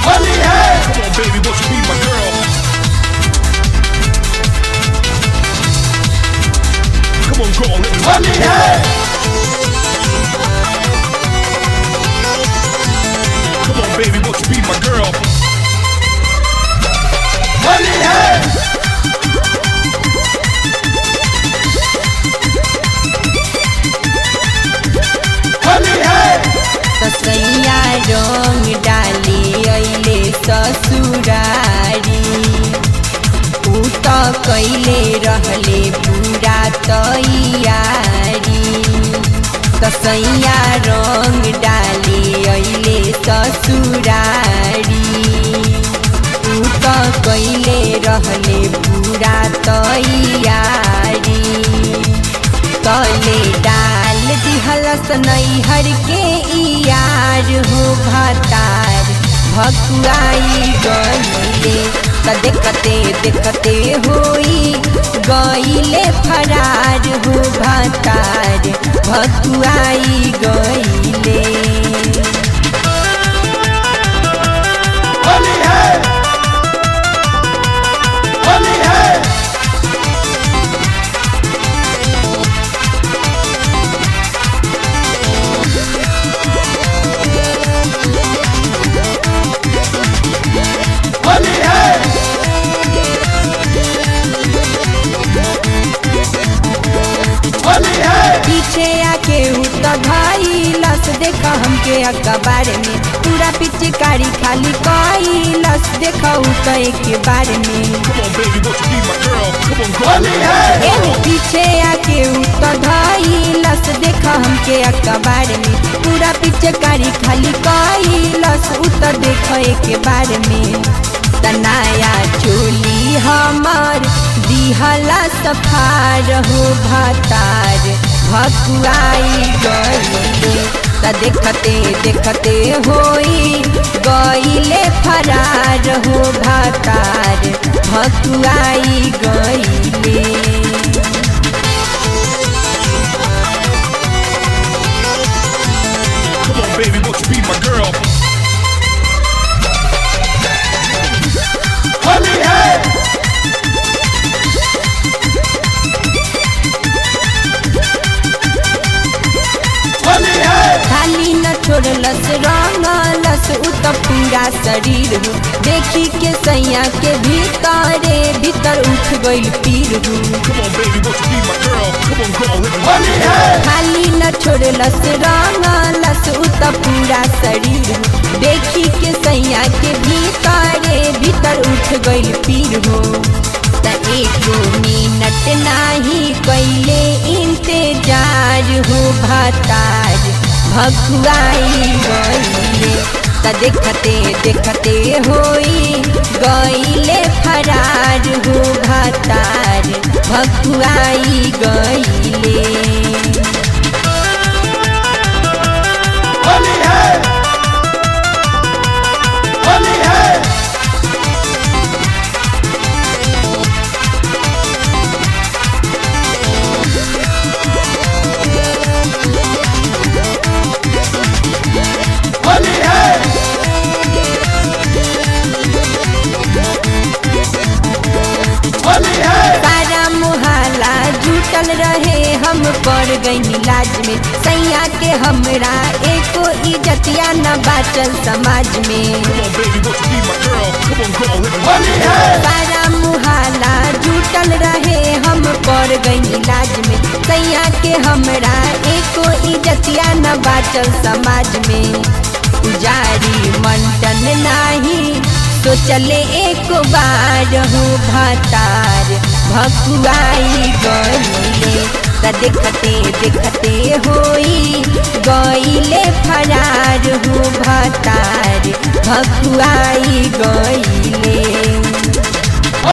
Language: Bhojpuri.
होली है। Come on, baby, won't you be my girl? Come on, girl, let me Holi है। Come on, baby, won't you be my girl? Holi है। होली है। कसैया रंग डाली अइले ससुरारी ऊ त कैले रहले पूरा तैयारी कसैया रंग डाली अइले ससुरारी ऊ त कैले रहले पूरा तैयारी तले डाल दिहलस नैहर के यार हो भातार भकुआई गईले त देखते देखते होई गईले फरार हो भातार भकुआई गईले होली है। होली है। होली है। होली है। पीछे आके उत धइलस देख हमके अखबार में पूरा पिचकारी खाली कइलस देख उत एक बार में Come on, baby, won't you be my girl? Come on, girl, Holi है। एहो पीछे आके उत धइलस देख हमके अखबार में पूरा पिचकारी खाली कइलस उत देख एक बार में तनाया चोली हमार दिहला सफार हो भातार भकुआई गईले त देखते देखते होई गईले फरार हो भातार भकुआई गईले Come on, baby, won't you be my girl? Holi है। होली है। खाली न छोड़लस रंगलस उ त पूरा शरीर हो देखी के सैया के भीतरे भीतर उठ गइल पीर हो Come on, baby, won't you be my girl? Come on, girl, let me Holi है। खाली न छोड़लस रंगलस उ त पूरा शरीर हो देखी के सैया के भीतरे भीतर उठ गइल पीर हो त एको मिनट नाही कैले इंतजार हो भातार भकुआई गईले त देखते देखते होई गईले फरार हो भातार भकुआई गईले होली है। होली है। होली है। होली है। सारा मुहाला जुटल रहे हम पड़ गई लाज में सैया के हमरा एको इज्जतिया न बाचल समाज में Come on, baby, won't you be my girl? Come on, girl, let me Holi है। सारा मुहाला जुटल रहे हम पड़ गई लाज में सैया के हमरा एको इज्जतिया न बाचल समाज में पुजारी मंटन नाही तो चले एक बार हो भातार भकुआई गईले त देखते देखते होई गईले फरार हो भातार भकुआई गईले